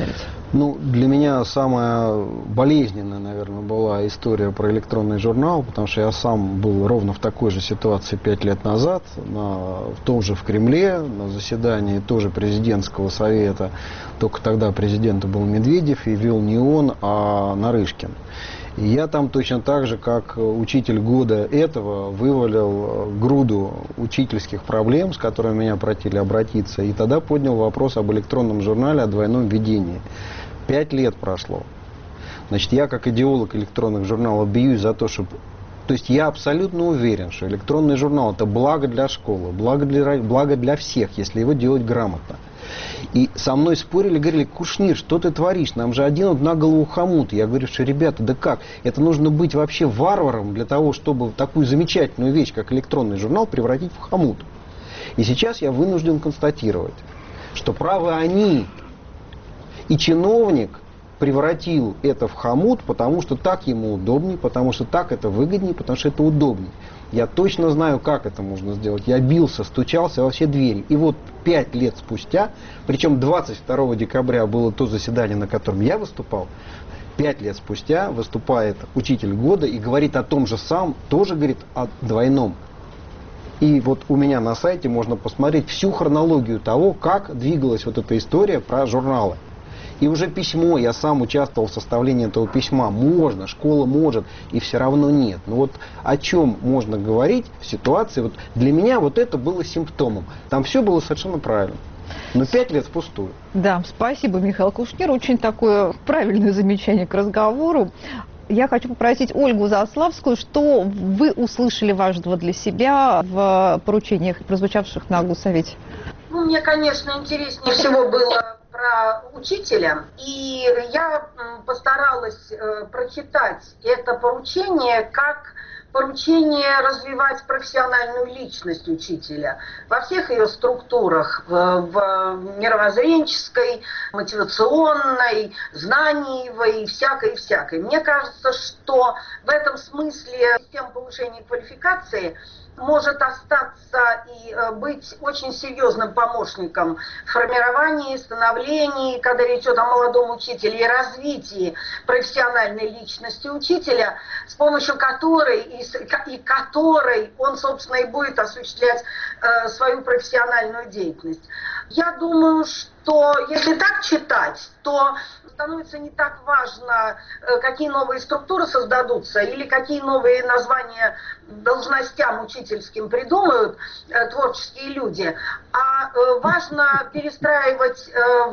Ну, для меня самая болезненная, наверное, была история про электронный журнал, потому что я сам был ровно в такой же ситуации 5 лет назад, тоже в Кремле, на заседании тоже президентского совета, только тогда президентом был Медведев, и вел не он, а Нарышкин. И я там точно так же, как учитель года этого, вывалил груду учительских проблем, с которыми меня просили обратиться, и тогда поднял вопрос об электронном журнале, о двойном введении. 5 лет прошло. Значит, я как идеолог электронных журналов бьюсь за то, чтобы... То есть я абсолютно уверен, что электронный журнал – это благо для школы, благо для всех, если его делать грамотно. И со мной спорили, говорили: Кушнир, что ты творишь? Нам же один на голову хомут. Я говорю, что, ребята, да как? Это нужно быть вообще варваром для того, чтобы такую замечательную вещь, как электронный журнал, превратить в хомут. И сейчас я вынужден констатировать, что правы они. И чиновник превратил это в хомут, потому что так ему удобнее, потому что так это выгоднее, потому что это удобнее. Я точно знаю, как это можно сделать. Я бился, стучался во все двери. И вот 5 лет спустя, причем 22 декабря было то заседание, на котором я выступал, 5 лет спустя выступает учитель года и говорит о том же самом, тоже говорит о двойном. И вот у меня на сайте можно посмотреть всю хронологию того, как двигалась вот эта история про журналы. И уже письмо, я сам участвовал в составлении этого письма. Можно, школа может, и все равно нет. Но вот о чем можно говорить в ситуации, вот для меня вот это было симптомом. Там все было совершенно правильно. Но 5 лет впустую.
Да, спасибо, Михаил Кушнир. Очень такое правильное замечание к разговору. Я хочу попросить Ольгу Заславскую, что вы услышали важного для себя в поручениях, прозвучавших на Госсовете?
Ну, мне, конечно, интереснее всего было про учителя, и я постаралась прочитать это поручение как поручение развивать профессиональную личность учителя во всех ее структурах, в мировоззренческой, мотивационной, знаниевой, всякой. Мне кажется, что в этом смысле система повышения квалификации может остаться и быть очень серьезным помощником в формировании, становлении, когда речь идет о молодом учителе, и развитии профессиональной личности учителя, с помощью которой он, собственно, и будет осуществлять свою профессиональную деятельность. Я думаю, что если так читать, то становится не так важно, какие новые структуры создадутся или какие новые названия должностям учительским придумают творческие люди, а важно перестраивать,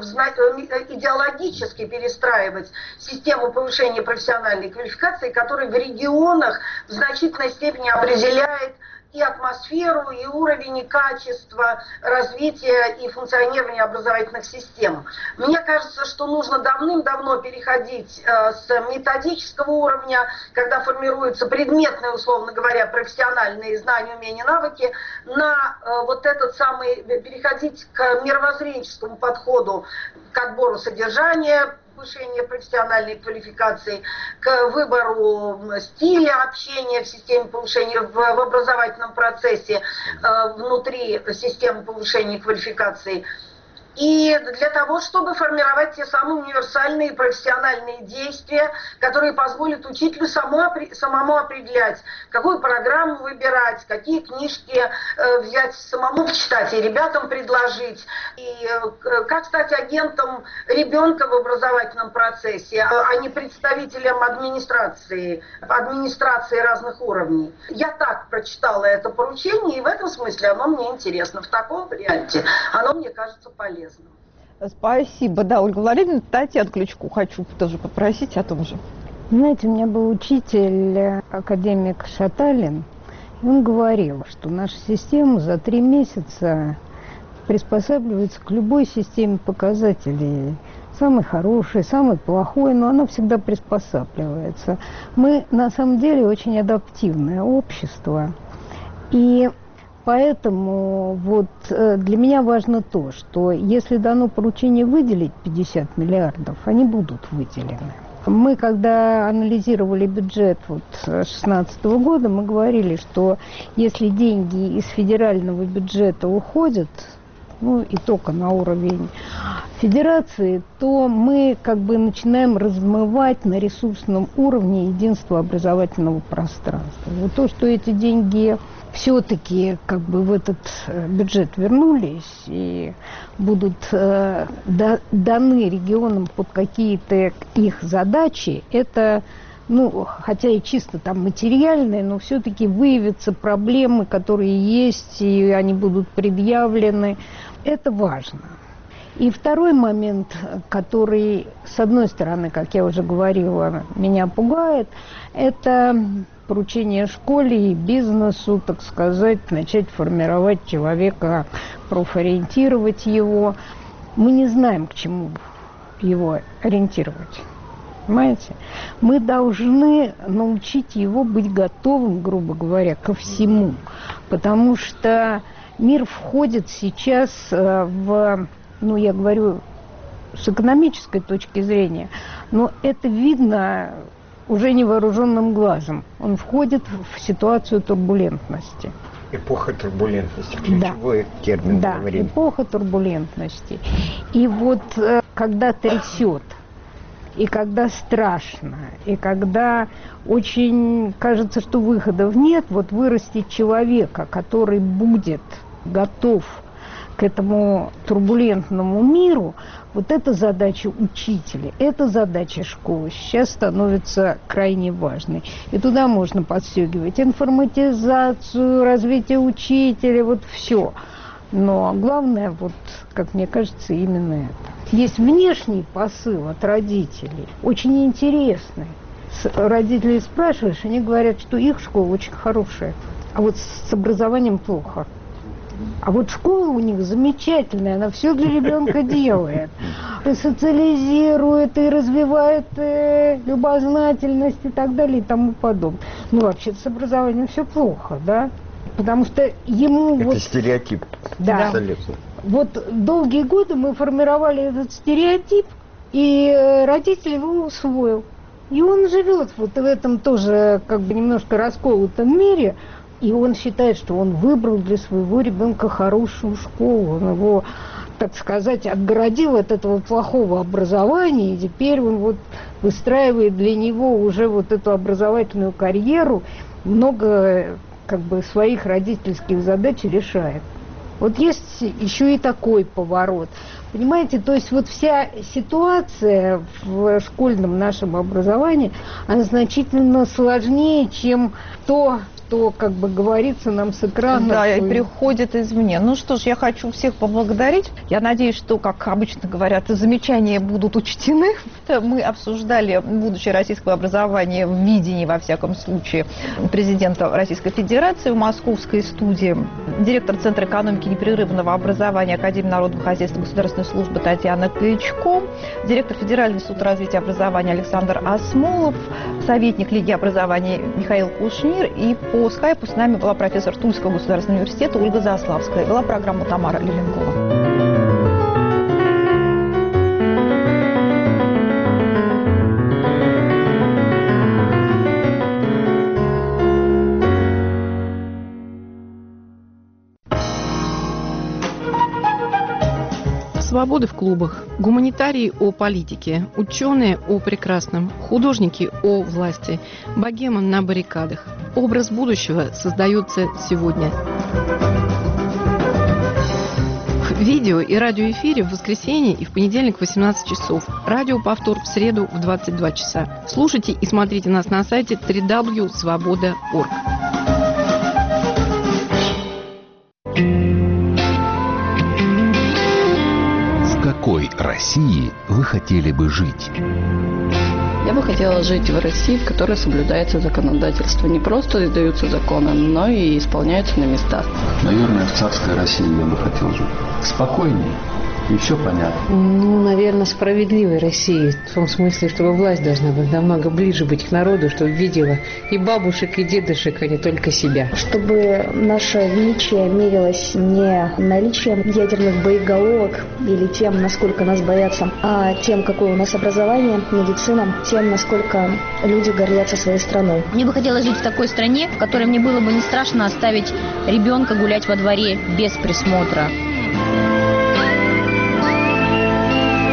идеологически перестраивать систему повышения профессиональной квалификации, которая в регионах в значительной степени определяет и атмосферу, и уровень, и качество развития и функционирования образовательных систем. Мне кажется, что нужно давным-давно переходить с методического уровня, когда формируются предметные, условно говоря, профессиональные знания, умения, навыки, на вот этот самый, переходить к мировоззренческому подходу к отбору содержания, повышение профессиональной квалификации, к выбору стиля общения в системе повышения, в образовательном процессе внутри системы повышения квалификации. И для того, чтобы формировать те самые универсальные профессиональные действия, которые позволят учителю самому определять, какую программу выбирать, какие книжки взять самому почитать и ребятам предложить, и как стать агентом ребенка в образовательном процессе, а не представителем администрации разных уровней. Я так прочитала это поручение, и в этом смысле оно мне интересно. В таком варианте оно мне кажется полезным.
Спасибо. Да, Ольга Владимировна, Татьяну Ключку хочу тоже попросить о том же.
Знаете, у меня был учитель, академик Шаталин, и он говорил, что наша система за 3 месяца приспосабливается к любой системе показателей. Самый хороший, самый плохой, но она всегда приспосабливается. Мы на самом деле очень адаптивное общество. И поэтому вот для меня важно то, что если дано поручение выделить 50 миллиардов, они будут выделены. Мы, когда анализировали бюджет 2016 года, мы говорили, что если деньги из федерального бюджета уходят, ну и только на уровень федерации, то мы как бы начинаем размывать на ресурсном уровне единство образовательного пространства. Вот то, что эти деньги все-таки как бы в этот бюджет вернулись и будут даны регионам под какие-то их задачи, это, ну, хотя и чисто там материальные, но все-таки выявятся проблемы, которые есть, и они будут предъявлены. Это важно. И второй момент, который, с одной стороны, как я уже говорила, меня пугает, это поручение школе и бизнесу, так сказать, начать формировать человека, профориентировать его. Мы не знаем, к чему его ориентировать. Понимаете? Мы должны научить его быть готовым, грубо говоря, ко всему. Потому что мир входит сейчас в, ну, я говорю, с экономической точки зрения, но это видно уже невооруженным глазом. Он входит в ситуацию турбулентности.
Эпоха турбулентности, ключевой термин,
да,
говорим.
Эпоха турбулентности. И вот когда трясет, и когда страшно, и когда очень кажется, что выходов нет, вот вырастить человека, который будет готов к этому турбулентному миру, вот эта задача учителя, эта задача школы сейчас становится крайне важной. И туда можно подстегивать информатизацию, развитие учителя, вот все. Но главное, вот, как мне кажется, именно это. Есть внешний посыл от родителей, очень интересный. Родителей спрашиваешь, они говорят, что их школа очень хорошая, а вот с образованием плохо. А вот школа у них замечательная, она все для ребенка делает. И социализирует, и развивает любознательность и так далее, и тому подобное. Ну, вообще-то с образованием все плохо, да? Потому что ему...
Это
вот,
стереотип.
Да.
Абсолютно.
Вот долгие годы мы формировали этот стереотип, и родитель его усвоил. И он живет вот в этом тоже как бы немножко расколотом мире, и он считает, что он выбрал для своего ребенка хорошую школу. Он его, так сказать, отгородил от этого плохого образования, и теперь он вот выстраивает для него уже вот эту образовательную карьеру, много как бы своих родительских задач решает. Вот есть еще и такой поворот. Понимаете, то есть вот вся ситуация в школьном нашем образовании, она значительно сложнее, чем то, что, как бы говорится нам с экрана.
Да, и приходит извне. Ну что ж, я хочу всех поблагодарить. Я надеюсь, что, как обычно говорят, замечания будут учтены. Мы обсуждали будущее российского образования в видении, во всяком случае, президента Российской Федерации в московской студии. Директор Центра экономики непрерывного образования Академии народного хозяйства Государственной службы Татьяна Кычко, директор Федерального института развития образования Александр Асмолов, советник Лиги образования Михаил Кушнир, и по скайпу с нами была профессор Тульского государственного университета Ольга Заславская. Вела программу Тамара Лиленкова.
Свободы в клубах, гуманитарии о политике, ученые о прекрасном, художники о власти, богема на баррикадах. Образ будущего создается сегодня. В видео и радиоэфире в воскресенье и в понедельник в 18 часов. Радиоповтор в среду в 22 часа. Слушайте и смотрите нас на сайте www.svoboda.org.
В какой России вы хотели бы жить?
Я бы хотела жить в России, в которой соблюдается законодательство. Не просто издаются законы, но и исполняются на местах.
Наверное, в царской России я бы хотел жить. Спокойнее. И все понятно.
Ну, наверное, справедливой России. В том смысле, чтобы власть должна быть намного ближе быть к народу, чтобы видела и бабушек, и дедушек, а не только себя.
Чтобы наше величие мерилось не наличием ядерных боеголовок или тем, насколько нас боятся, а тем, какое у нас образование, медицина, тем, насколько люди гордятся своей страной.
Мне бы хотелось жить в такой стране, в которой мне было бы не страшно оставить ребенка гулять во дворе без присмотра.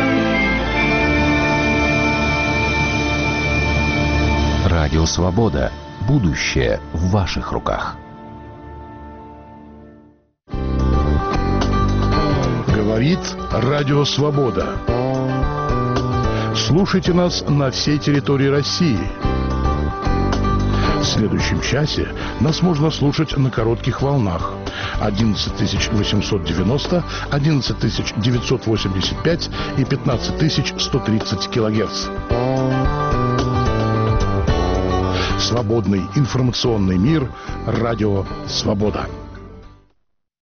Радио Свобода. Будущее в ваших руках.
Говорит Радио Свобода. Слушайте нас на всей территории России. В следующем часе нас можно слушать на коротких волнах 11890, 11985 и 15130 килогерц. Свободный информационный мир. Радио Свобода.